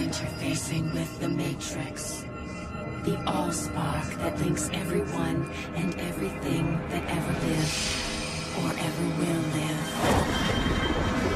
interfacing with the Matrix. The all-spark that links everyone and everything that ever lived or ever will live.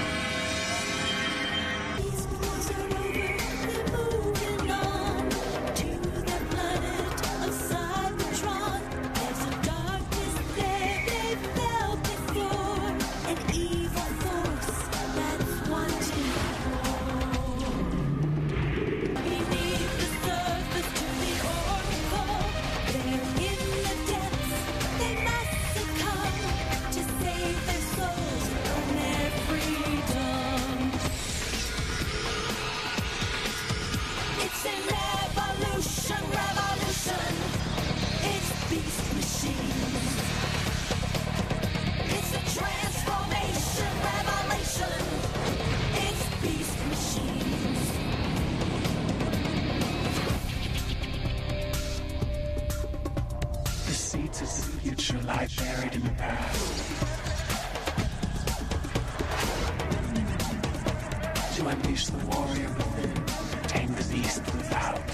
Buried in the past. To unleash the warrior within, tame the beast without.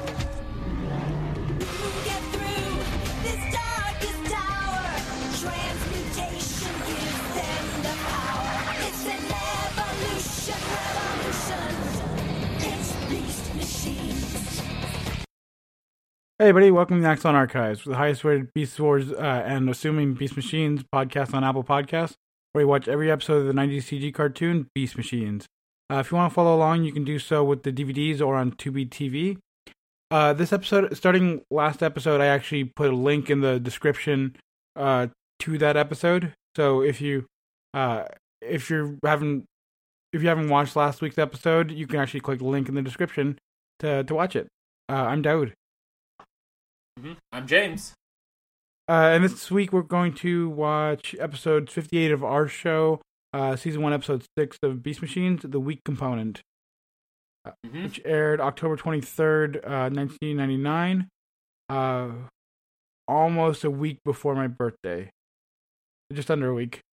Get through this darkest hour. Transmutation gives them the power. It's an revolution. It's Beast Machines. Hey everybody, welcome to the Axon Archives, the highest rated Beast Wars and assuming Beast Machines podcast on Apple Podcasts, where we watch every episode of the 90s CG cartoon, Beast Machines. If you want to follow along, you can do so with the DVDs or on Tubi TV. This episode, starting last episode, I actually put a link in the description to that episode. So if you haven't watched last week's episode, you can actually click the link in the description to watch it. I'm Daoud. I'm James. And this week we're going to watch episode 58 of our show, season 1, episode 6 of Beast Machines, The Weak Component, which aired October 23rd, 1999, almost a week before my birthday. Just under a week.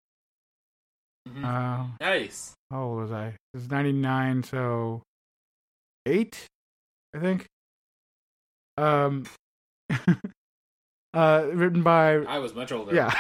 Nice. How old was I? It was 99, so 8, I think. Written by... I was much older. Yeah.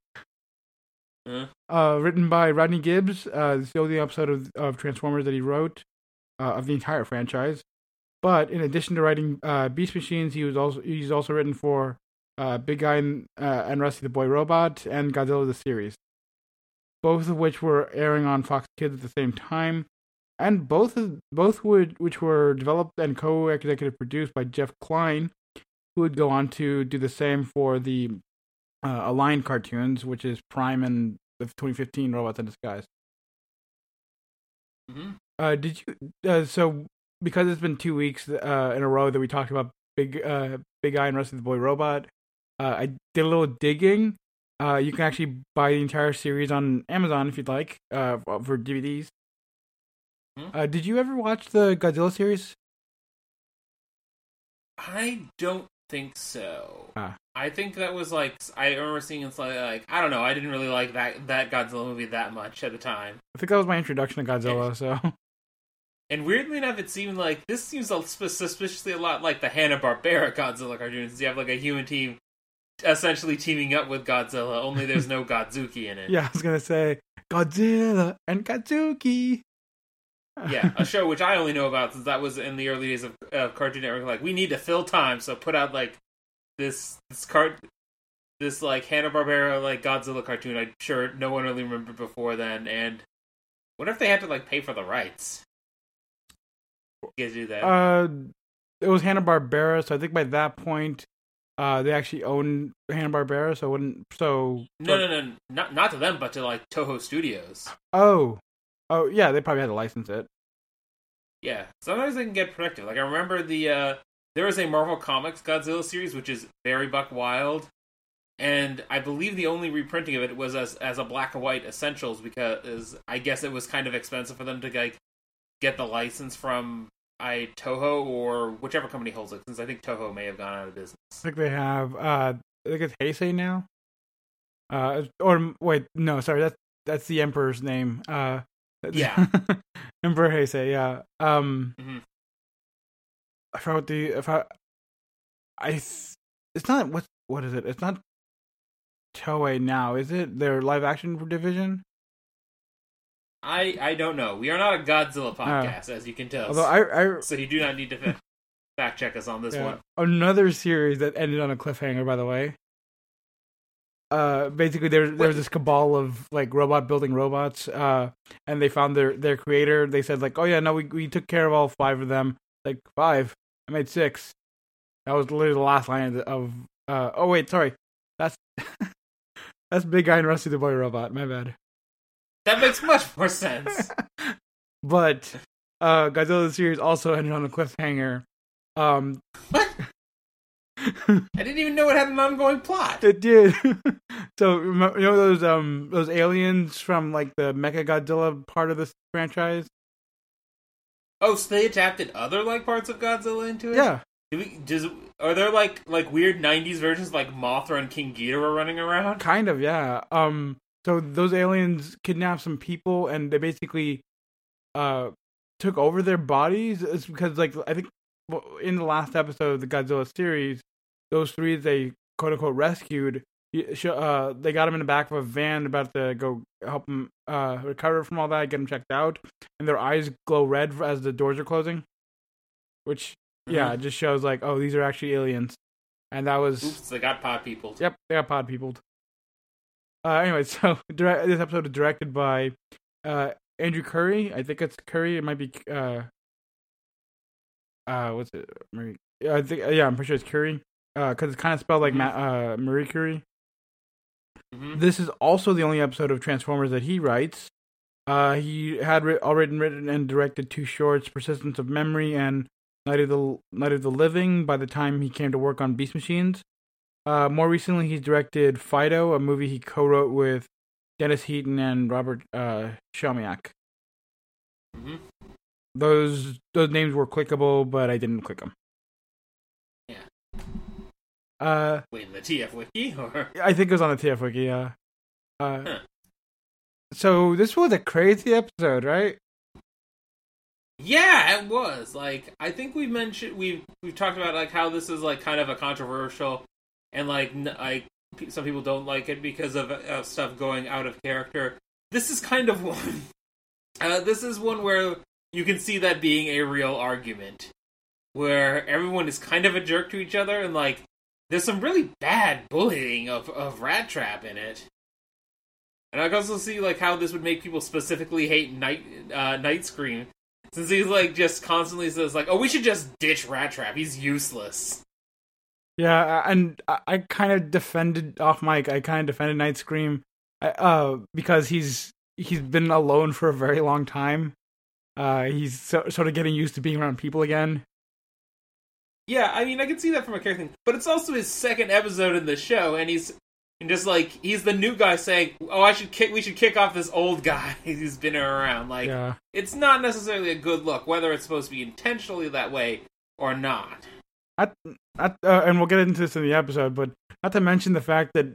Written by Rodney Gibbs. This is the only episode of Transformers that he wrote, of the entire franchise. But in addition to writing Beast Machines, he's also written for Big Guy and Rusty the Boy Robot and Godzilla the series, both of which were airing on Fox Kids at the same time, and both which were developed and co-executive produced by Jeff Klein, who would go on to do the same for the Aligned cartoons, which is Prime and the 2015 Robots in Disguise. Did you? So because it's been 2 weeks in a row that we talked about Big Guy and Rusty the Boy Robot, I did a little digging. You can actually buy the entire series on Amazon if you'd like for DVDs. Did you ever watch the Godzilla series? I don't think so. I think that was I remember seeing it I don't know, I didn't really like that Godzilla movie that much at the time. I think that was my introduction to Godzilla, so... And weirdly enough, it seemed like this seems suspiciously a lot like the Hanna-Barbera Godzilla cartoons. You have a human team essentially teaming up with Godzilla, only there's no Godzuki in it. Yeah, I was gonna say, Godzilla and Godzuki! Yeah, a show which I only know about since that was in the early days of Cartoon Network. We need to fill time, so put out this Hanna-Barbera Godzilla cartoon. I'm sure no one really remembered before then. And what if they had to pay for the rights? You guys do that? It was Hanna-Barbera, so I think by that point, they actually owned Hanna-Barbera, so it wouldn't. So no, not to them, but to Toho Studios. Oh, yeah, they probably had to license it. Yeah, sometimes they can get productive. I remember there was a Marvel Comics Godzilla series, which is very buck wild, and I believe the only reprinting of it was as a black and white essentials because I guess it was kind of expensive for them to get the license from Toho or whichever company holds it, since I think Toho may have gone out of business. I think they have. I think it's Heisei now. Or wait, no, sorry, that's the Emperor's name. Yeah. Emperor Heisei, yeah. Mhm. I forgot it's not, what is it? It's not Toei now, is it? Their live action division? I don't know. We are not a Godzilla podcast, as you can tell. Although So you do not need to fact check us on this one. Another series that ended on a cliffhanger, by the way. Basically, there was this cabal of like robot building robots, and they found their creator. They said like, "Oh yeah, no, we took care of all 5 of them." Like 5, I made 6. That was literally the last line of. Oh wait, sorry, that's that's Big Guy and Rusty the Boy Robot. My bad. That makes much more sense. But Godzilla the series also ended on a cliffhanger. What? I didn't even know it had an ongoing plot. It did. So you know those aliens from like the Mechagodzilla part of this franchise? Oh, so they adapted other like parts of Godzilla into it? Yeah. Are there like weird 90s versions like Mothra and King Ghidorah running around? Kind of, yeah. So those aliens kidnapped some people and they basically took over their bodies. It's because like I think in the last episode of the Godzilla series, those 3 they quote unquote rescued. They got them in the back of a van about to go help them recover from all that, get them checked out, and their eyes glow red as the doors are closing. Which, yeah, it just shows like, oh, these are actually aliens, and that was. Oops, they got pod peopled. Yep, they got pod peopled. Anyway, so this episode is directed by Andrew Curry. I think it's Curry. It might be what's it? I think I'm pretty sure it's Curie. Because it's kind of spelled like Marie Curie. Mm-hmm. This is also the only episode of Transformers that he writes. He had already written and directed 2 shorts, Persistence of Memory and Night of the Living, by the time he came to work on Beast Machines. More recently, he's directed Fido, a movie he co-wrote with Dennis Heaton and Robert Shaumiak. Mm-hmm. Those names were clickable, but I didn't click them. Wait, in the TF Wiki? Or? I think it was on the TF Wiki, yeah. So this was a crazy episode, right? Yeah, it was. Like, I think we've talked about like how this is like kind of a controversial, and like some people don't like it because of stuff going out of character. This is kind of one. This is one where you can see that being a real argument, where everyone is kind of a jerk to each other, and like there's some really bad bullying of Rat Trap in it. And I can also see like how this would make people specifically hate Night Scream, since he's like just constantly says like, "Oh, we should just ditch Rat Trap. He's useless." Yeah, and I kind of defended off mic. I kind of defended Night Scream, because he's been alone for a very long time. He's sort of getting used to being around people again. Yeah, I mean, I can see that from a character thing, but it's also his second episode in the show, and he's the new guy saying, "Oh, we should kick off this old guy who's been around." Like, yeah. It's not necessarily a good look, whether it's supposed to be intentionally that way or not. And we'll get into this in the episode, but not to mention the fact that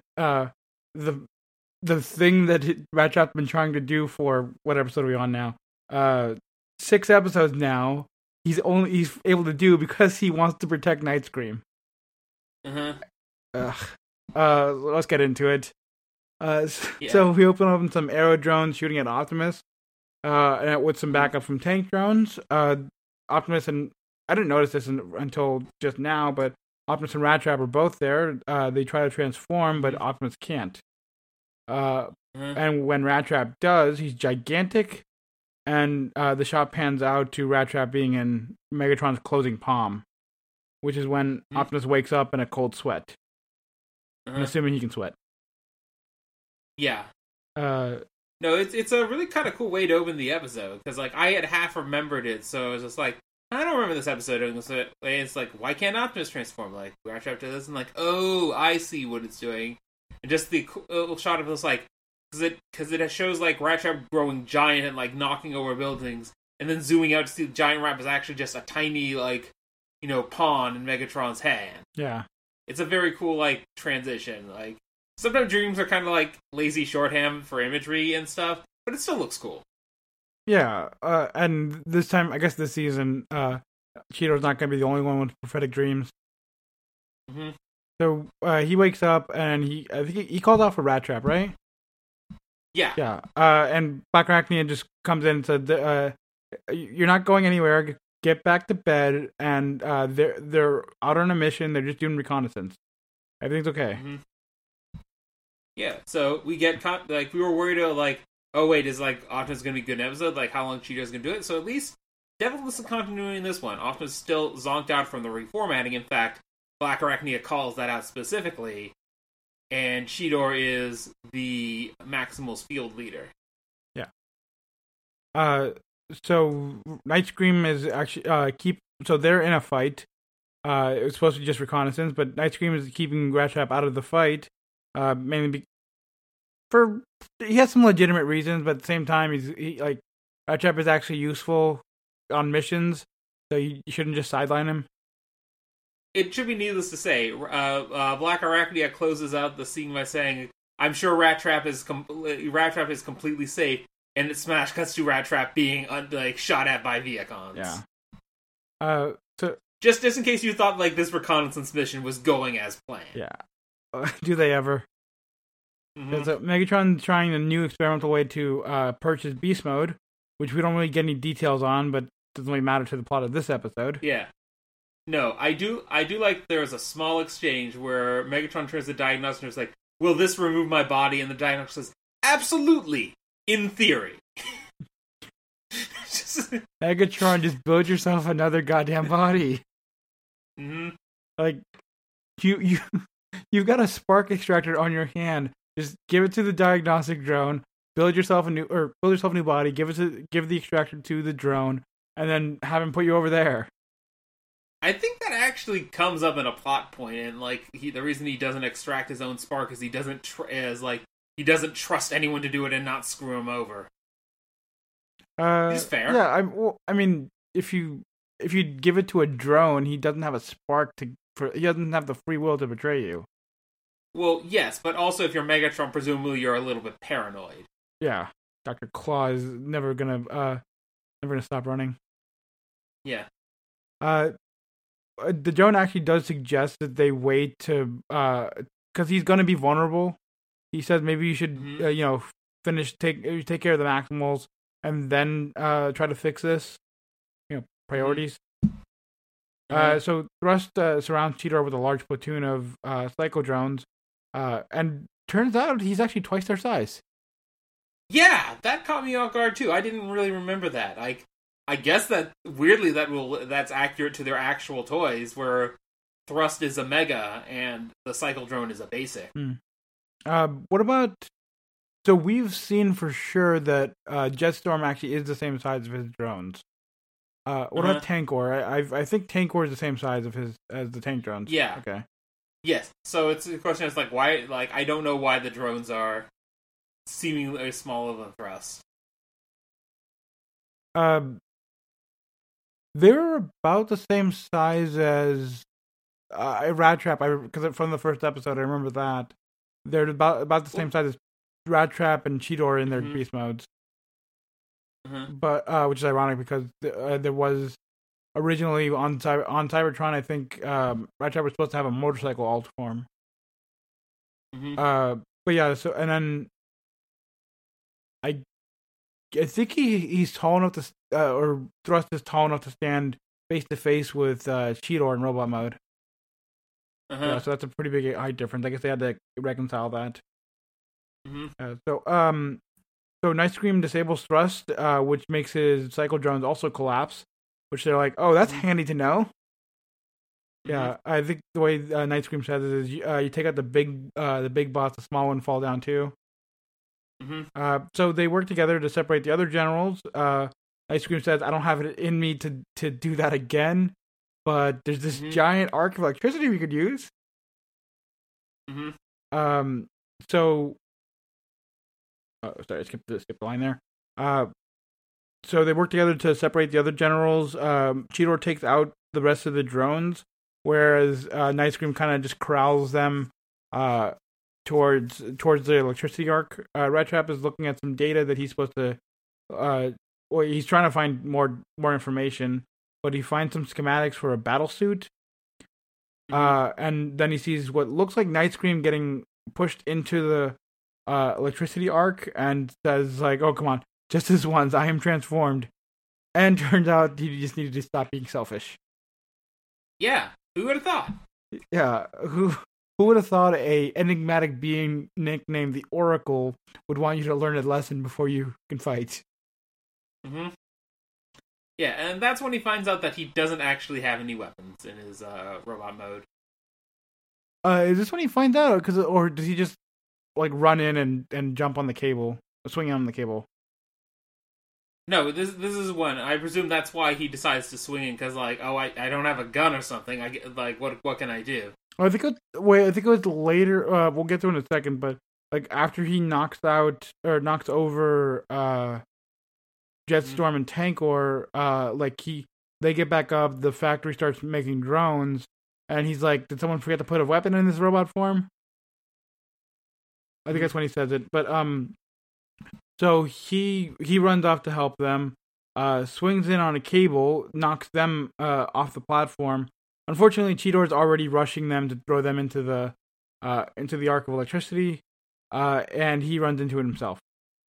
the thing that Rat Trap's been trying to do for what episode are we on now? 6 episodes now. He's able to do because he wants to protect Night Scream. Let's get into it. So we open up with some aero drones shooting at Optimus, and with some backup from tank drones. Optimus and I didn't notice this until just now, but Optimus and Rat Trap are both there. They try to transform, but Optimus can't. And when Rat Trap does, he's gigantic. And the shot pans out to Rat Trap being in Megatron's closing palm, which is when Optimus wakes up in a cold sweat. I'm assuming he can sweat. Yeah. No, it's a really kind of cool way to open the episode, because like I had half remembered it, so I was just like, I don't remember this episode doing this way. It's like, why can't Optimus transform? Like, Rat Trap does this, and like, oh, I see what it's doing. And just the little shot of this, like, because it shows like Rat Trap growing giant and like knocking over buildings, and then zooming out to see the giant rat is actually just a tiny like, pawn in Megatron's hand. Yeah, it's a very cool like transition. Like sometimes dreams are kind of like lazy shorthand for imagery and stuff, but it still looks cool. Yeah, and this time, I guess this season, Cheeto's not going to be the only one with prophetic dreams. Mm-hmm. So he wakes up and I think he calls out for Rat Trap, right? Yeah. Yeah. And Black Arachnia just comes in and said, "You're not going anywhere. Get back to bed." And they're out on a mission. They're just doing reconnaissance. Everything's okay. Mm-hmm. Yeah. So we get we were worried oh wait, is Optimus gonna be good in episode? Like how long Cheeto's gonna do it? So at least definitely some continuity in this one. Optimus still zonked out from the reformatting. In fact, Black Arachnia calls that out specifically. And Cheetor is the Maximal's field leader. Yeah. So Night Scream is actually so they're in a fight. It was supposed to be just reconnaissance, but Night Scream is keeping Rat Trap out of the fight. Mainly he has some legitimate reasons, but at the same time, Rat Trap is actually useful on missions, so you shouldn't just sideline him. It should be needless to say, Black Arachnia closes out the scene by saying, "I'm sure Rat Trap is completely safe," and it smash cuts to Rat Trap being shot at by Viacons. Yeah. So just in case you thought this reconnaissance mission was going as planned. Yeah. Do they ever? Mm-hmm. So Megatron trying a new experimental way to purchase Beast Mode, which we don't really get any details on, but doesn't really matter to the plot of this episode. Yeah. No, I do like there's a small exchange where Megatron turns to Diagnostic and is like, "Will this remove my body?" And the Diagnostic says, "Absolutely, in theory." Megatron, just build yourself another goddamn body. Mm-hmm. You've got a spark extractor on your hand. Just give it to the diagnostic drone. Build yourself a new body. Give the extractor to the drone, and then have him put you over there. I think that actually comes up in a plot point, and the reason he doesn't extract his own spark is he doesn't trust anyone to do it and not screw him over. It's fair. Yeah, I mean, if you give it to a drone, he doesn't have a spark he doesn't have the free will to betray you. Well, yes, but also if you're Megatron, presumably you're a little bit paranoid. Yeah, Dr. Claw is never gonna stop running. Yeah. The drone actually does suggest that they wait to, because he's gonna be vulnerable. He says maybe you should, take care of the Maximals and then try to fix this. Priorities. Mm-hmm. So Thrust surrounds Cheetor with a large platoon of Psycho drones, and turns out he's actually twice their size. Yeah, that caught me off guard too. I didn't really remember that. I guess that weirdly that's accurate to their actual toys, where Thrust is a mega and the Cycle Drone is a basic. What about? So we've seen for sure that Jetstorm actually is the same size of his drones. What about Tankor? I think Tankor is the same size as the tank drones. Yeah. Okay. Yes. So it's the question is why? I don't know why the drones are seemingly smaller than Thrust. They're about the same size as Rat Trap. Because from the first episode, I remember that they're about the same size as Rat Trap and Cheetor in their beast modes. Mm-hmm. But which is ironic because there was originally on Cybertron, I think Rat Trap was supposed to have a motorcycle alt form. Mm-hmm. But yeah, so and then I think he's tall enough to or Thrust is tall enough to stand face to face with Cheetor in robot mode. Yeah, so that's a pretty big height difference. I guess they had to reconcile that. Mm-hmm. So Night Scream disables Thrust, which makes his cycle drones also collapse. Which they're like, oh, that's handy to know. Mm-hmm. Yeah, I think the way Night Scream says it is, you take out the big boss, the small one fall down too. Mm-hmm. So they work together to separate the other generals. Night Scream says, I don't have it in me to do that again, but there's this giant arc of electricity we could use. Mm-hmm. So, sorry, I skipped the line there. So they work together to separate the other generals. Cheetor takes out the rest of the drones, whereas Night Scream kind of just corrals them towards the electricity arc. Rat Trap is looking at some data that he's supposed to well, he's trying to find more information, but he finds some schematics for a battle suit. And then he sees what looks like Night Scream getting pushed into the electricity arc, and says like, "Oh, come on, just this once, I am transformed." And turns out he just needed to stop being selfish. Yeah, who would have thought? Yeah, who would have thought a enigmatic being nicknamed the Oracle would want you to learn a lesson before you can fight? Mm-hmm. Yeah, and that's when he finds out that he doesn't actually have any weapons in his robot mode. Is this when he finds out, or does he just like run in and jump on the cable, swing on the cable? No, this is when I presume that's why he decides to swing in, because like, oh, I don't have a gun or something. I get, like, what can I do? I think it was later. We'll get to it in a second, but like after he knocks over Jetstorm and Tankor, they get back up. The factory starts making drones, and he's like, "Did someone forget to put a weapon in this robot form?" I think that's when he says it. But so he runs off to help them. Swings in on a cable, knocks them off the platform. Unfortunately, Cheetor's already rushing them to throw them into the arc of electricity, and he runs into it himself.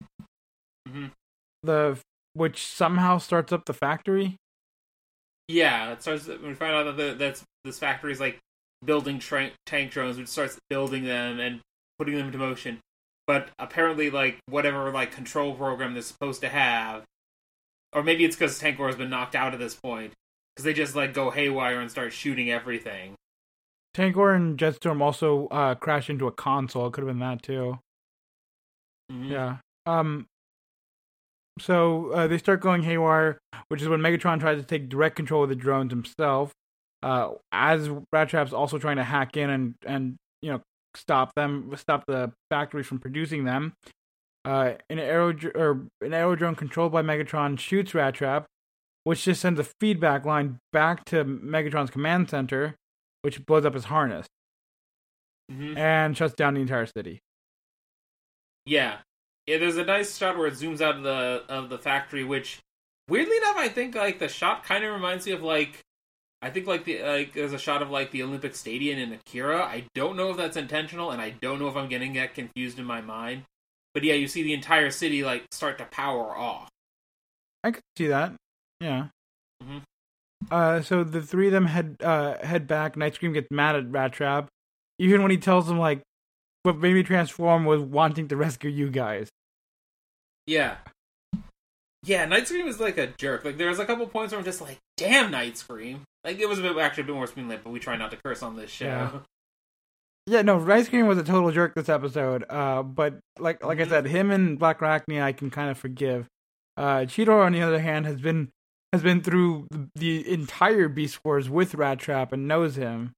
Mm-hmm. Which somehow starts up the factory. Yeah, it starts. We find out that this factory is like building tank drones, which starts building them and putting them into motion. But apparently, like whatever like control program they're supposed to have, or maybe it's because Tankor has been knocked out at this point, because they just like go haywire and start shooting everything. Tankor and Jetstorm also crash into a console. It could have been that too. Mm-hmm. Yeah. So they start going haywire, which is when Megatron tries to take direct control of the drones himself. As Rattrap's also trying to hack in and stop the factory from producing them. An aerodrome controlled by Megatron shoots Rattrap, which just sends a feedback line back to Megatron's command center, which blows up his harness and shuts down the entire city. Yeah, there's a nice shot where it zooms out of the factory, which weirdly enough, I think like the shot kind of reminds me of there's a shot of like the Olympic Stadium in Akira. I don't know if that's intentional, and I don't know if I'm getting that confused in my mind. But yeah, you see the entire city like start to power off. I could see that. Yeah. Mm-hmm. So the three of them head back. Night Scream gets mad at Rattrap, even when he tells them like, what made me transform was wanting to rescue you guys. Yeah. Yeah, Night Scream is like a jerk. Like there's a couple points where I'm just like, damn, Night Scream. Like it was a bit more spoon-lit, but we try not to curse on this show. Yeah, no, Night Scream was a total jerk this episode. But like I said, him and Black Arachnia I can kind of forgive. Cheetor, on the other hand, has been through the entire Beast Wars with Rattrap and knows him.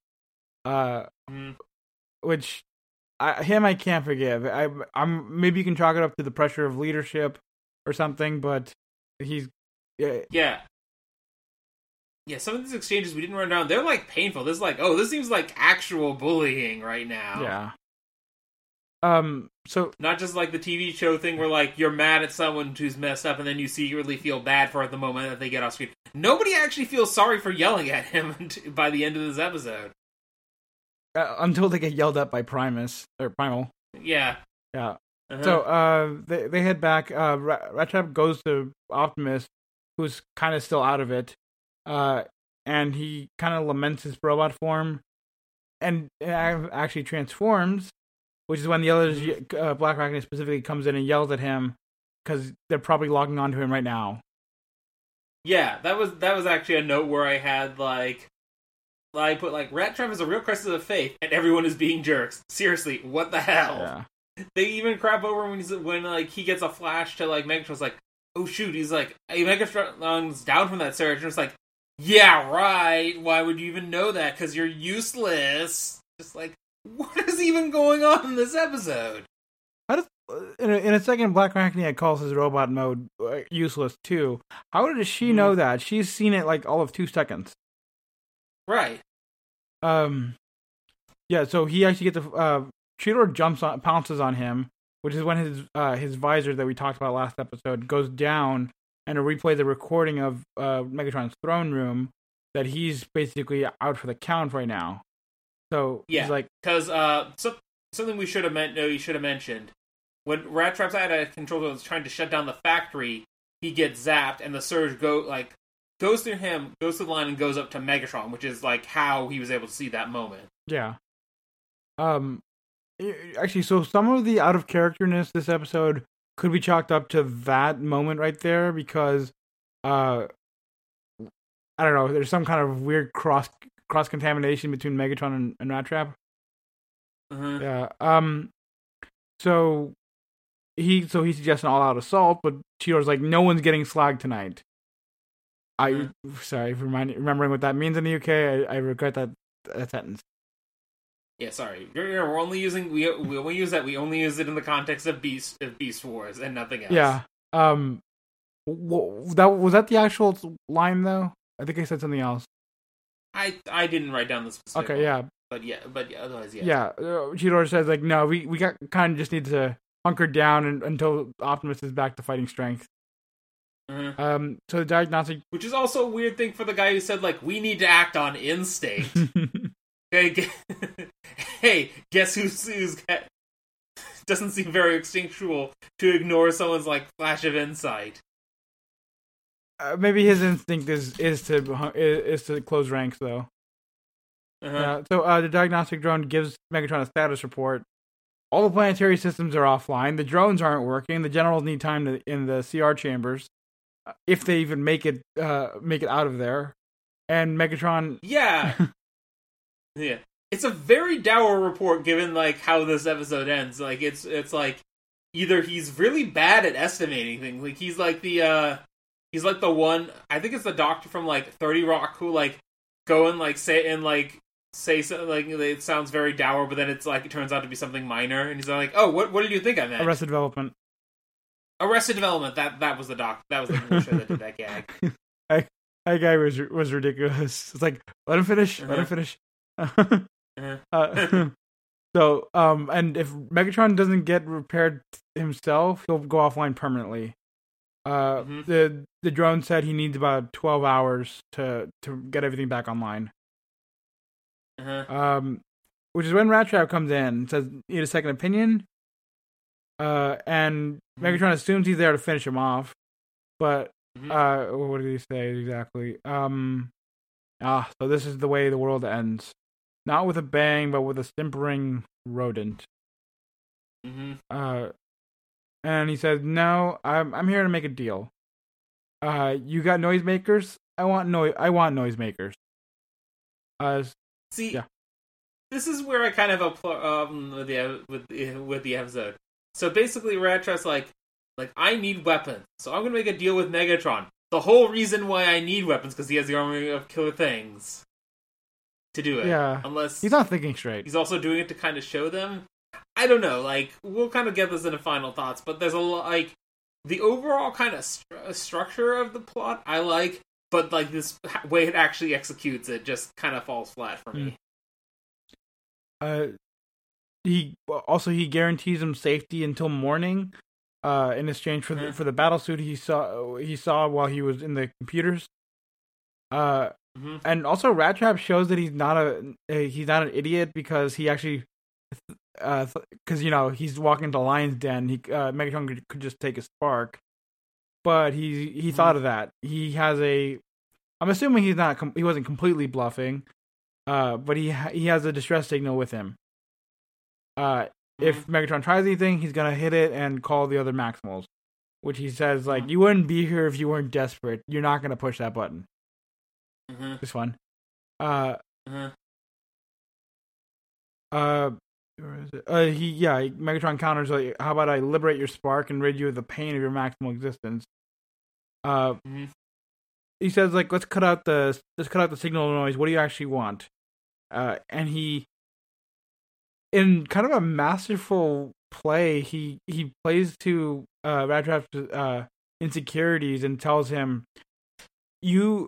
Which I can't forgive. I'm maybe you can chalk it up to the pressure of leadership or something, but he's yeah. Some of these exchanges we didn't run down, they're like painful. This is like, oh, this seems like actual bullying right now. Yeah. So not just like the TV show thing where like you're mad at someone who's messed up and then you secretly feel bad for it the moment that they get off screen. Nobody actually feels sorry for yelling at him by the end of this episode. Until they get yelled at by Primus or Primal. Yeah. Yeah. So they head back. Rattrap goes to Optimus, who's kind of still out of it, and he kind of laments his robot form, and actually transforms, which is when the others, Black Arachnia specifically, comes in and yells at him because they're probably logging onto him right now. Yeah, that was actually a note where I had like. I put like Rattrap is a real crisis of faith, and everyone is being jerks. Seriously, what the hell? Yeah. They even crap over when like he gets a flash to like Megatron's like, oh shoot, he's like, hey, Megatron's down from that surge, and it's like, yeah, right. Why would you even know that? Because you're useless. Just like, what is even going on in this episode? In a second, Black Arachnia calls his robot mode useless too. How does she know that? She's seen it like all of 2 seconds. Right. Yeah, so he actually gets Cheetor pounces on him, which is when his visor that we talked about last episode goes down, and to replay the recording of Megatron's throne room that he's basically out for the count right now. So Yeah, he's like, because something we should have mentioned. When Rat Trap's out of control and is trying to shut down the factory, he gets zapped, and the surge goes through him, goes through the line, and goes up to Megatron, which is like how he was able to see that moment. yeah. Actually, so some of the out of characterness this episode could be chalked up to that moment right there because, I don't know, there's some kind of weird cross contamination between Megatron and Rat Trap. Mm-hmm. Yeah. So he suggests an all-out assault, but Cheetor's like, no one's getting slagged tonight. Sorry for remembering what that means in the UK. I regret that sentence. Yeah, sorry. We're only using we only use that. We only use it in the context of Beast Wars and nothing else. Yeah. Was that the actual line though? I think I said something else. I didn't write down the specific. Okay. one, Yeah. But otherwise, yeah. Yeah. Cheetor says like, no, we kind of just need to hunker down until Optimus is back to fighting strength. Mm-hmm. So the diagnostic, Which is also a weird thing for the guy who said like we need to act on instinct. Hey, guess who's doesn't seem very instinctual to ignore someone's like flash of insight. maybe his instinct is to close ranks though. Uh-huh. So the diagnostic drone gives Megatron a status report. All the planetary systems are offline. The drones aren't working. The generals need time in the CR chambers, if they even make it out of there. And Megatron, Yeah. Yeah. It's a very dour report given like how this episode ends. Like it's like either he's really bad at estimating things. Like he's like the one, I think it's the doctor from like 30 Rock who like go and like say something like it sounds very dour, but then it's like it turns out to be something minor, and he's like, "Oh, what did you think I meant?" Arrested Development. Arrested Development. That was the doc. That was the show that did that gag. That guy was ridiculous. It's like, let him finish. Let him finish. So, and if Megatron doesn't get repaired himself, he'll go offline permanently. The drone said he needs about 12 hours to get everything back online. Which is when Rat Trap comes in and says, need a second opinion. And Megatron assumes he's there to finish him off. But, what did he say exactly? So this is the way the world ends. Not with a bang, but with a simpering rodent. And he says, no, I'm here to make a deal. You got noisemakers? I want noisemakers. See, yeah. This is where I kind of have a problem with the episode. So basically, Rat Trap's like I need weapons, so I'm gonna make a deal with Megatron. The whole reason why I need weapons because he has the army of killer things to do it. Yeah, unless he's not thinking straight. He's also doing it to kind of show them. I don't know. Like we'll kind of get this into final thoughts, but there's a lot like the overall kind of structure of the plot I like, but like this way it actually executes it just kind of falls flat for me. He guarantees him safety until morning, in exchange for the battle suit he saw while he was in the computers. And also Rat Trap shows that he's not an idiot because he actually, because he's walking into Lion's Den. Megatron could just take a spark, but he thought of that. He has I'm assuming he wasn't completely bluffing, but he has a distress signal with him. If Megatron tries anything, he's gonna hit it and call the other Maximals, which he says like, you wouldn't be here if you weren't desperate. You're not gonna push that button. This one. Where is it? Megatron counters like, how about I liberate your spark and rid you of the pain of your maximal existence? He says like, let's cut out the signal noise. What do you actually want? And he, in kind of a masterful play, he plays to Rat Trap's insecurities and tells him, You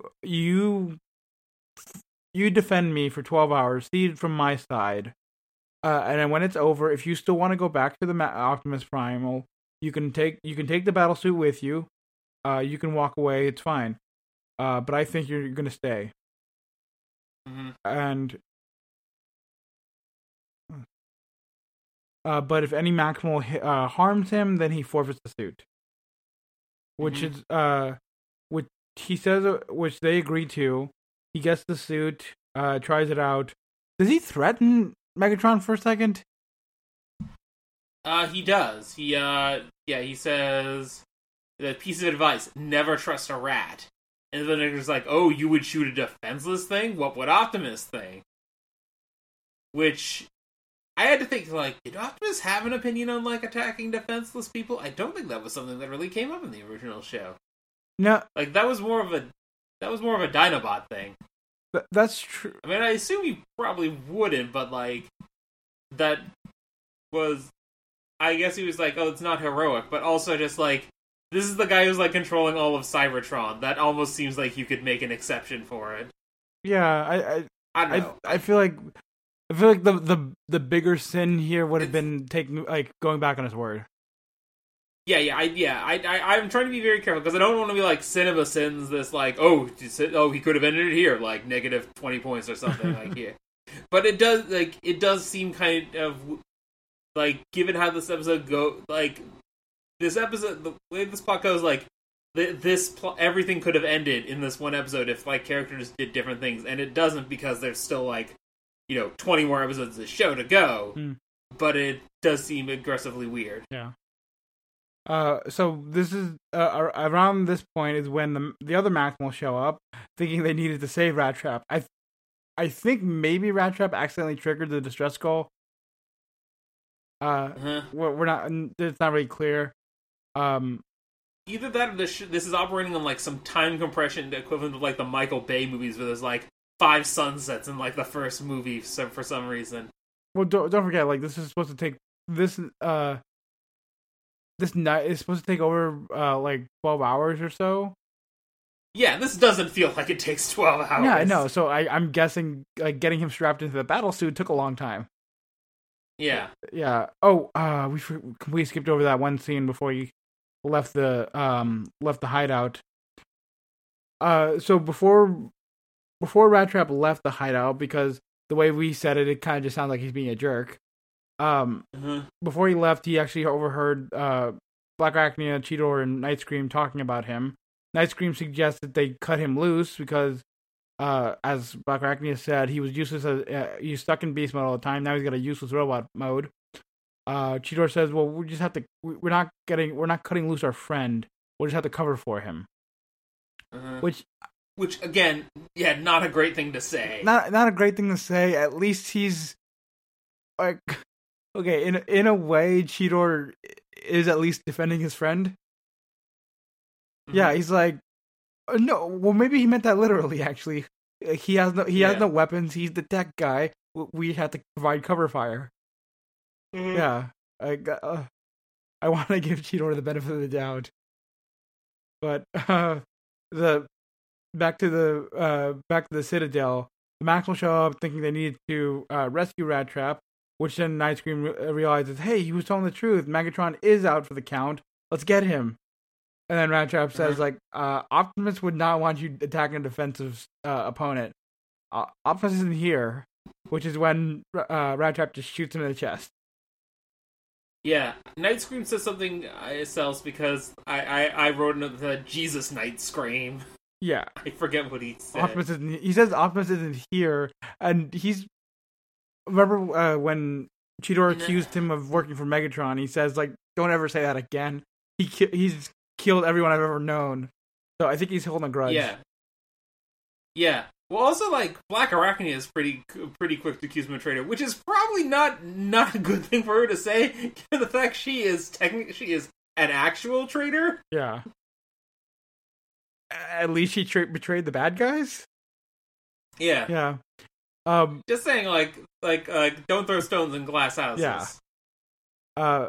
defend me for 12 hours, see it from my side, and then when it's over, if you still want to go back to the Optimus Primal, you can take the battle suit with you, You can walk away. It's fine. But I think you're gonna stay. Mm-hmm. And but if any Maximal harms him, then he forfeits the suit. Which is which he says, which they agree to. He gets the suit, tries it out. Does he threaten Megatron for a second? He does. He says the piece of advice: never trust a rat. And then it's like, oh, you would shoot a defenseless thing? What would Optimus think? Which I had to think, like, did Optimus have an opinion on, like, attacking defenseless people? I don't think that was something that really came up in the original show. No, Like, that was more of a Dinobot thing. that's true. I mean, I assume he probably wouldn't, but, like, that was, I guess he was like, oh, it's not heroic, but also just, like, this is the guy who's, like, controlling all of Cybertron. That almost seems like you could make an exception for it. Yeah, I don't know. I feel like the bigger sin here would have been taking, like, going back on his word. I'm trying to be very careful because I don't want to be like Cinema Sins this like he could have ended it here like negative 20 points or something like here, but it does seem kind of like given how this episode the way this plot goes like everything could have ended in this one episode if like characters did different things, and it doesn't because there's still like 20 more episodes of the show to go, but it does seem aggressively weird. Yeah. So this is around this point is when the other Maximal show up, thinking they needed to save Rat Trap. I think maybe Rat Trap accidentally triggered the distress call. We're not. It's not really clear. Either that or this is operating on like some time compression equivalent of like the Michael Bay movies where there's like 5 sunsets in like the first movie for some reason. Well, don't forget, like this is supposed to take this night is supposed to take over like 12 hours or so. Yeah, this doesn't feel like it takes 12 hours. Yeah, I know. So I'm guessing like getting him strapped into the battle suit took a long time. Yeah. Yeah. Oh, we completely skipped over that one scene before he left the hideout. So before Rat Trap left the hideout, because the way we said it kind of just sounds like he's being a jerk. Before he left, he actually overheard Black Arachnia, Cheetor, and Nightscream talking about him. Nightscream suggests that they cut him loose because, as Black Arachnia said, he was useless. He's stuck in beast mode all the time. Now he's got a useless robot mode. Cheetor says, "Well, we just have to. We're not cutting loose our friend. We'll just have to cover for him." Which again, yeah, not a great thing to say. Not a great thing to say. At least he's like, okay, in a way, Cheetor is at least defending his friend. Yeah, he's like, no, well, maybe he meant that literally. Actually, he has no weapons. He's the tech guy. We have to provide cover fire. Yeah, I want to give Cheetor the benefit of the doubt, but back to the Citadel, the Max will show up thinking they need to rescue Rat Trap, which then Nightscream realizes, hey, he was telling the truth. Megatron is out for the count. Let's get him. And then Rat Trap says, like, Optimus would not want you attacking a defensive opponent. Optimus isn't here, which is when Rat Trap just shoots him in the chest. Yeah, Nightscream says something else because I wrote the Jesus Nightscream. Yeah. I forget what he said. He says Optimus isn't here, and he's... Remember when Cheetor accused him of working for Megatron, he says, like, don't ever say that again. He's killed everyone I've ever known. So I think he's holding a grudge. Yeah. Well, also, like, Black Arachnia is pretty quick to accuse him of traitor, which is probably not a good thing for her to say, given the fact she is an actual traitor. Yeah. At least she betrayed the bad guys? Yeah. Yeah. Just saying, like, don't throw stones in glass houses. Yeah.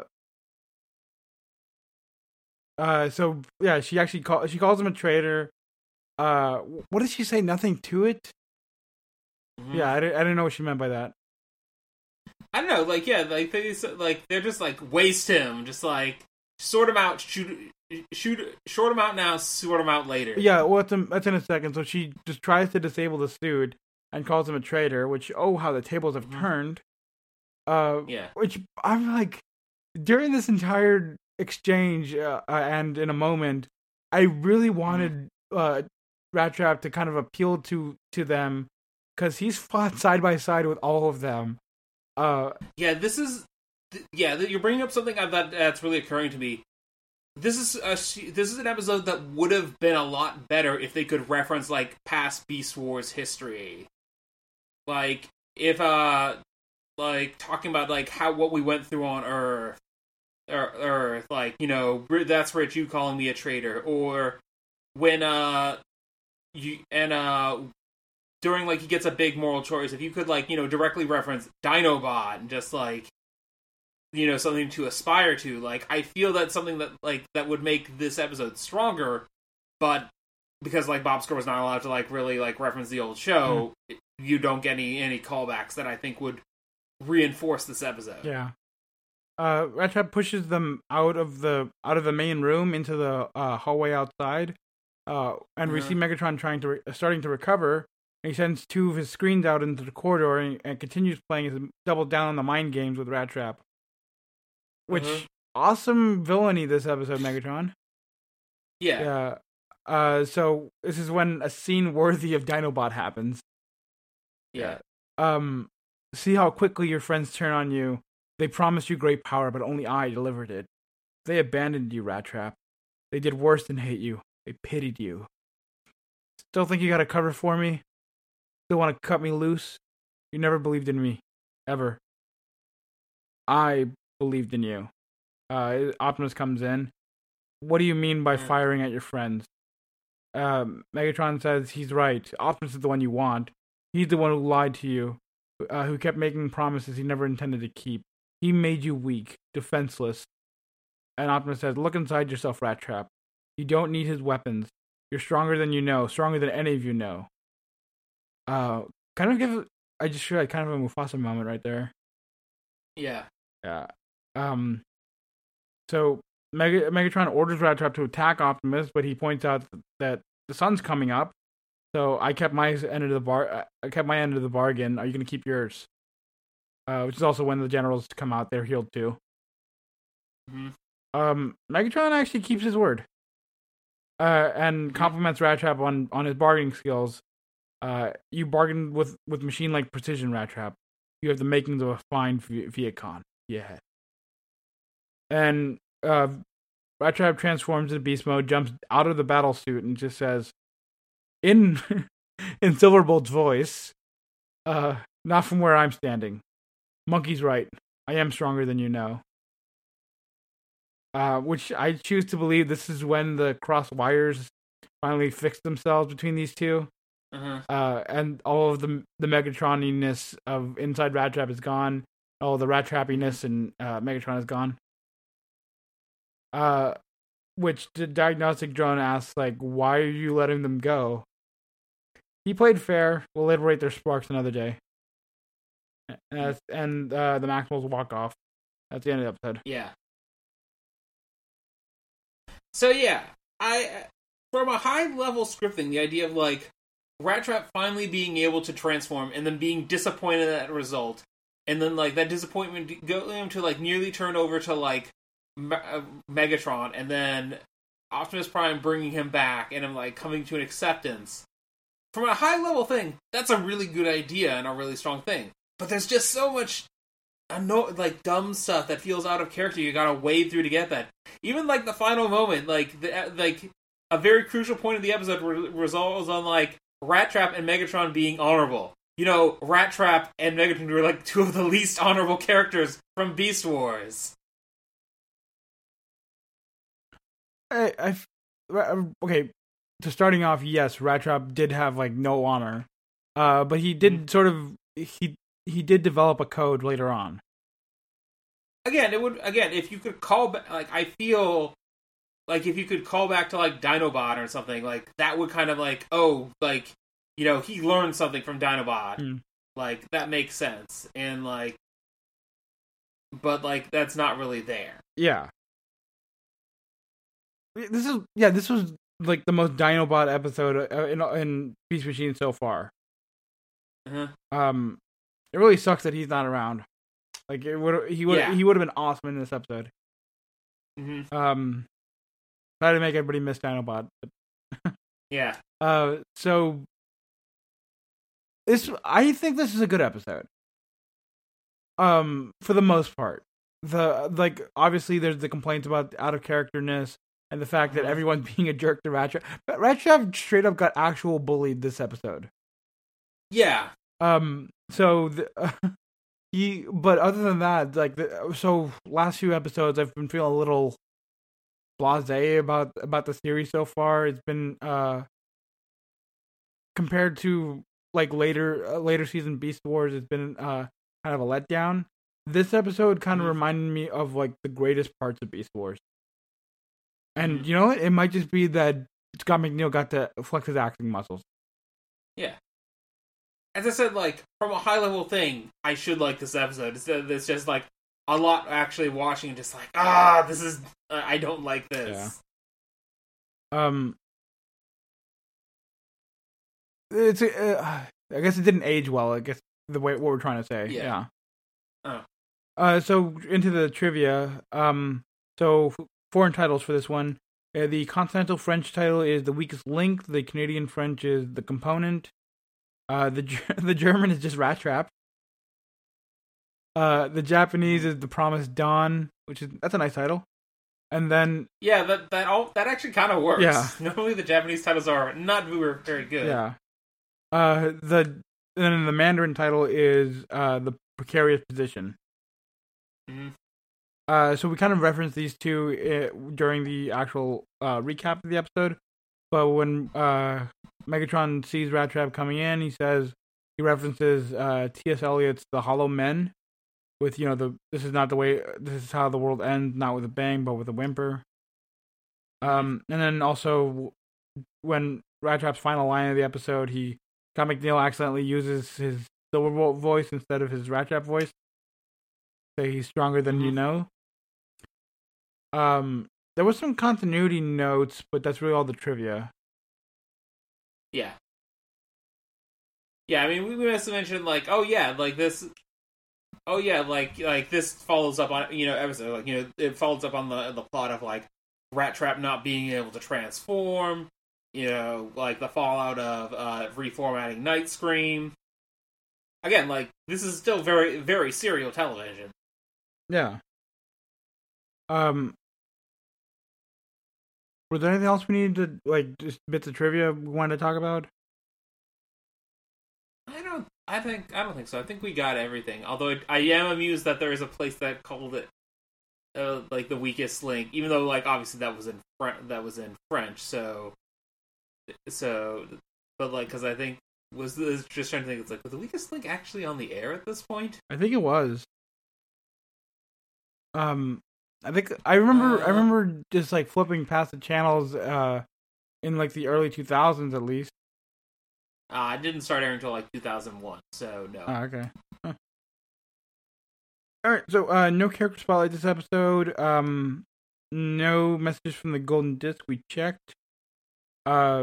So yeah, she calls him a traitor. What did she say? Nothing to it. Yeah, I didn't know what she meant by that. I don't know. Like, yeah, like they're just like waste him, just like sort him out, shoot short him out now, sort him out later. Yeah, well, that's in a second. So she just tries to disable the suit and calls him a traitor, which, oh, how the tables have turned. Yeah. Which I'm like, during this entire exchange and in a moment, I really wanted Rat Trap to kind of appeal to them, because he's fought side by side with all of them. You're bringing up something that's really occurring to me. This is an episode that would have been a lot better if they could reference like past Beast Wars history, like if like talking about like what we went through on Earth, like, you know, that's Rich, you calling me a traitor, or when during like he gets a big moral choice, if you could like, you know, directly reference Dinobot and just like, you know, something to aspire to. Like, I feel that's something that would make this episode stronger, but because like Bob Score was not allowed to like really like reference the old show, you don't get any callbacks that I think would reinforce this episode. Yeah. Rat Trap pushes them out of the main room into the hallway outside, and we see Megatron starting to recover. And he sends two of his screens out into the corridor and continues playing his double down on the mind games with Rat Trap. Which awesome villainy this episode, Megatron. Yeah. So this is when a scene worthy of Dinobot happens. Yeah. See how quickly your friends turn on you. They promised you great power, but only I delivered it. They abandoned you, Rat Trap. They did worse than hate you. They pitied you. Still think you got a cover for me? Still want to cut me loose? You never believed in me. Ever. I believed in you. Optimus comes in. What do you mean by firing at your friends? Megatron says he's right. Optimus is the one you want. He's the one who lied to you, who kept making promises he never intended to keep. He made you weak, defenseless. And Optimus says, look inside yourself, Rat Trap. You don't need his weapons. You're stronger than you know, stronger than any of you know. I just feel like kind of a Mufasa moment right there. Yeah. Yeah. So Megatron orders Rat Trap to attack Optimus, but he points out that the sun's coming up. So I kept my end of the bargain. Are you going to keep yours? Which is also when the generals come out. They're healed too. Megatron actually keeps his word. And compliments Rat Trap on his bargaining skills. You bargained with machine-like precision, Rat Trap. You have the makings of a fine Viacon. Yeah. And Rat Trap transforms into beast mode, jumps out of the battle suit, and just says, in Silverbolt's voice, not from where I'm standing. Monkey's right. I am stronger than you know. Which I choose to believe this is when the cross wires finally fixed themselves between these two. And all of the Megatroniness of inside Rat Trap is gone. All the Rat Trappiness and Megatron is gone. Which the diagnostic drone asks, like, why are you letting them go? He played fair. We'll liberate their sparks another day. And the Maximals walk off. That's the end of the episode. Yeah. So yeah, from a high level scripting, the idea of like Rat Trap finally being able to transform and then being disappointed at that result, and then like that disappointment going to like nearly turn over to like Megatron, and then Optimus Prime bringing him back and him like coming to an acceptance. From a high level thing, that's a really good idea and a really strong thing. But there's just so much like dumb stuff that feels out of character. You gotta wade through to get that. Even like the final moment, like a very crucial point of the episode resolves on like Rat Trap and Megatron being honorable. You know, Rat Trap and Megatron were like two of the least honorable characters from Beast Wars. Okay, so starting off, yes, Rat Trap did have like no honor, but he did he did develop a code later on. If you could call back, like I feel like if you could call back to like Dinobot or something, like that would kind of like, oh, like, you know, he learned something from Dinobot, like that makes sense, and like, but like that's not really there. Yeah. this was like the most Dinobot episode in Beast Machine so far. Uh-huh. It really sucks that he's not around. Like he would have been awesome in this episode. Mm-hmm. Try to make everybody miss Dinobot. Yeah. So I think this is a good episode. For the most part, obviously there's the complaints about out of characterness and the fact that everyone's being a jerk to Ratchet. But Ratchet straight up got actual bullied this episode. Yeah. So but other than that, like so last few episodes, I've been feeling a little blasé about the series so far. It's been compared to like later season Beast Wars, it's been kind of a letdown. This episode kind of reminded me of like the greatest parts of Beast Wars. And you know what? It might just be that Scott McNeil got to flex his acting muscles. Yeah. As I said, like, from a high-level thing, I should like this episode. It's just, like, a lot actually watching and just like, this is... I don't like this. Yeah. It's... I guess it didn't age well, I guess, the way what we're trying to say. Yeah. So, into the trivia. So, foreign titles for this one. The continental French title is The Weakest Link. The Canadian French is The Component. The German is just Rat Trap. The Japanese is The Promised Dawn, that's a nice title. And then that actually kind of works. Yeah. Normally the Japanese titles are not very good. Yeah. Then the Mandarin title is The Precarious Position. Mm-hmm. So we kind of referenced these two during the actual recap of the episode. But when Megatron sees Rat Trap coming in, he references T.S. Eliot's The Hollow Men, with this is how the world ends, not with a bang but with a whimper. And then also when Rat Trap's final line of the episode, Scott McNeil accidentally uses his Silverbolt voice instead of his Rat Trap voice. Say he's stronger than you know. There was some continuity notes, but that's really all the trivia. Yeah. Yeah, I mean, we must have mentioned, like, this follows up on, episode, like, it follows up on the plot of, like, Rat Trap not being able to transform, like, the fallout of reformatting Night Scream. Again, like, this is still very, very serial television. Yeah. Was there anything else we needed to, like, just bits of trivia we wanted to talk about? I don't think so. I think we got everything. Although I am amused that there is a place that called it like The Weakest Link, even though, like, obviously that was in French. So, but like, because I think was just trying to think, it's like, was The Weakest Link actually on the air at this point? I think it was. I think I remember just like flipping past the channels in like the early 2000s at least. It didn't start airing until like 2001, so no. Oh, okay. Huh. All right, so no character spotlight this episode. No messages from the Golden Disc. We checked. I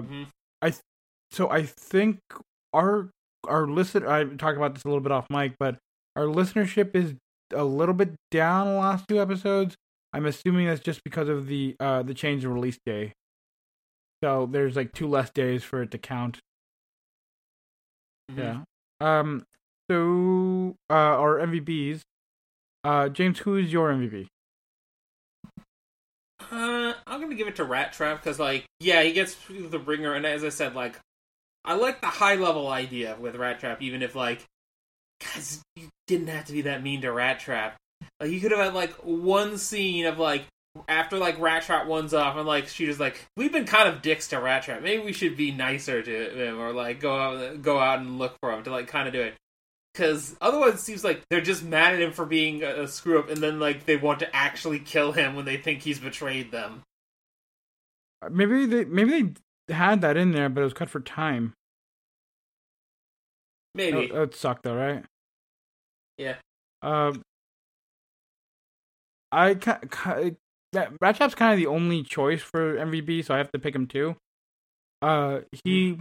think our listener. I talked about this a little bit off mic, but our listenership is a little bit down the last two episodes. I'm assuming that's just because of the change in release day. So there's like 2 less days for it to count. Mm-hmm. Yeah. So our MVPs. James, who is your MVP? I'm gonna give it to Rat Trap because, like, yeah, he gets through the ringer, and as I said, like, I like the high level idea with Rat Trap, even if, like, guys, you didn't have to be that mean to Rat Trap. Like, you could have had, like, one scene of, like, after, like, Rat Trap one's off, and, like, she was like, we've been kind of dicks to Rat Trap. Maybe we should be nicer to him, or, like, go out and look for him to, like, kind of do it. Because otherwise it seems like they're just mad at him for being a screw-up, and then, like, they want to actually kill him when they think he's betrayed them. Maybe they had that in there, but it was cut for time. Maybe. That would suck, though, right? Yeah. I Rat Trap's kind of the only choice for MVB, so I have to pick him too. He's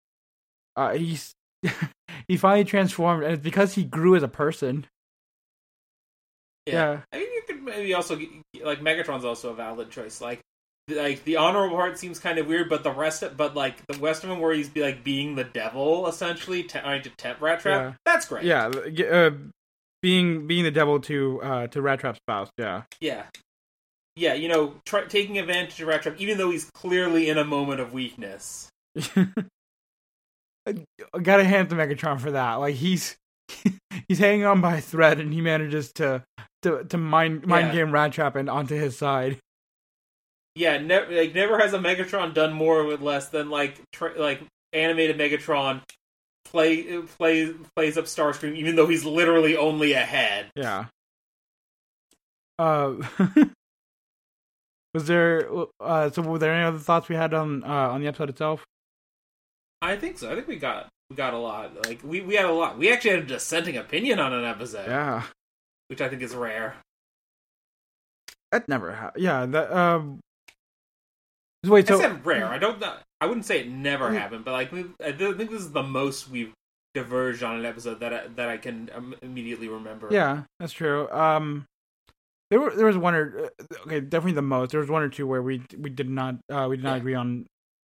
he finally transformed, and it's because he grew as a person. Yeah. I mean, you could maybe also like Megatron's also a valid choice. Like the honorable part seems kind of weird, but the rest of him where he's being the devil essentially trying to tempt Rat Trap. That's great. Yeah, being the devil to Rat Trap's spouse. Yeah. Yeah, you know, taking advantage of Rat Trap, even though he's clearly in a moment of weakness. I gotta hand it to Megatron for that. Like he's hanging on by a thread, and he manages to mind game Rat Trap and onto his side. Yeah, never has a Megatron done more with less than animated Megatron plays up Starscream, even though he's literally only a head. Yeah. Was there were there any other thoughts we had on the episode itself? I think so. I think we got a lot. Like we had a lot. We actually had a dissenting opinion on an episode. Yeah. Which I think is rare. That never happened. Yeah, that wait, so I said rare. I wouldn't say it never happened, but like I think this is the most we've diverged on an episode that I can immediately remember. Yeah, that's true. There was one or definitely the most. There was one or two where we did not agree on.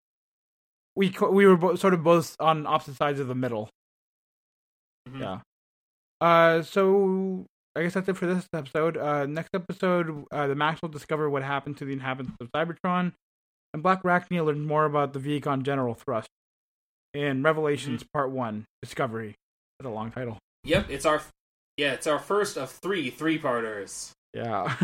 We were sort of both on opposite sides of the middle. Mm-hmm. Yeah. So I guess that's it for this episode. Next episode, the Max will discover what happened to the inhabitants of Cybertron, and Black Arachnia learns more about the Vehicon General Thrust in Revelations Part 1, Discovery. That's a long title. Yep, it's our first of three-parters. Yeah.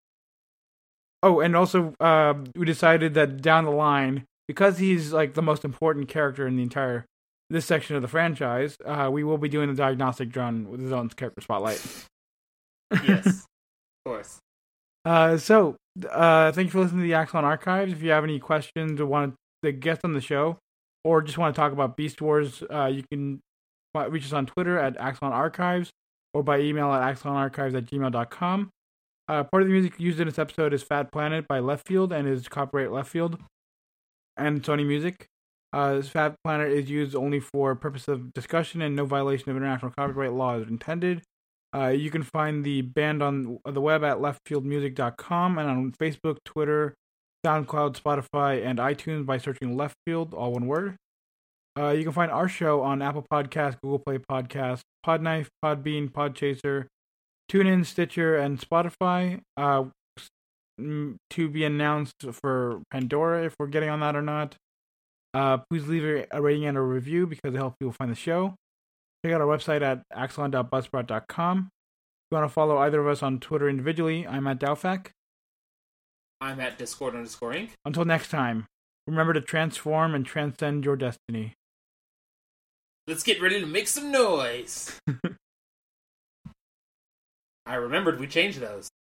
Oh, and also, we decided that down the line, because he's like the most important character in this section of the franchise, we will be doing the diagnostic drone with his own character spotlight. Yes, of course. So, thank you for listening to the Axon Archives. If you have any questions or want to guest on the show, or just want to talk about Beast Wars, you can reach us on Twitter at Axon Archives, or by email at axonarchives@gmail.com. Part of the music used in this episode is Fat Planet by Left Field and is copyright Left Field and Sony Music. This Fat Planet is used only for purpose of discussion and no violation of international copyright law is intended. You can find the band on the web at leftfieldmusic.com and on Facebook, Twitter, SoundCloud, Spotify, and iTunes by searching Left Field, all one word. You can find our show on Apple Podcasts, Google Play Podcasts, Podknife, Podbean, Podchaser, TuneIn, Stitcher, and Spotify. To be announced for Pandora if we're getting on that or not. Please leave a rating and a review because it helps people find the show. Check out our website at axon.buzzsprout.com. If you want to follow either of us on Twitter individually, I'm at Dowfak. I'm at Discord_Inc. Until next time, remember to transform and transcend your destiny. Let's get ready to make some noise. I remembered we changed those.